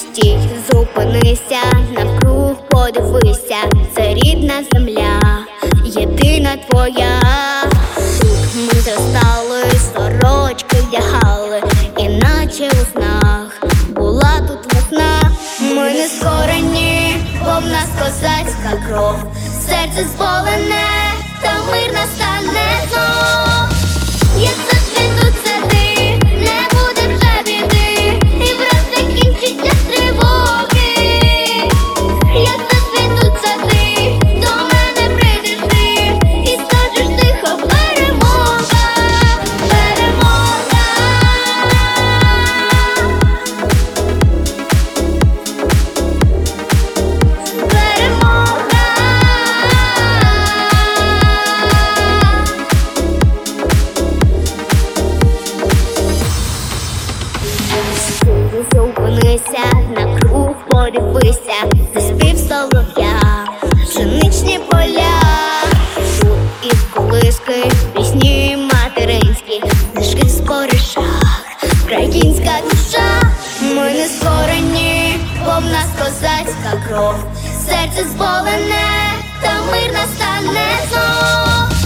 Стій, зупинися, навкруг подивися, це рідна земля, єдина твоя. Тут ми зростали, сорочки вдягали, іначе у снах була тут весна. Ми не скорені, бо в нас козацька кров, серце зболене, та мир настане знов. Як зацвітуть сади, не буде вже біди, і враз закінчиться тривоги. Як зацвітуть сади, до мене прийдеш ти, і скажеш тихо: перемога, перемога. Зупинися, навкруг подивися, заспів солов'я, пшеничні поля. Тут із колиски пісні материнські, книжки в споришах, українська душа. Ми не скорені, бо в нас козацька кров, серце зболене, та мир настане знов.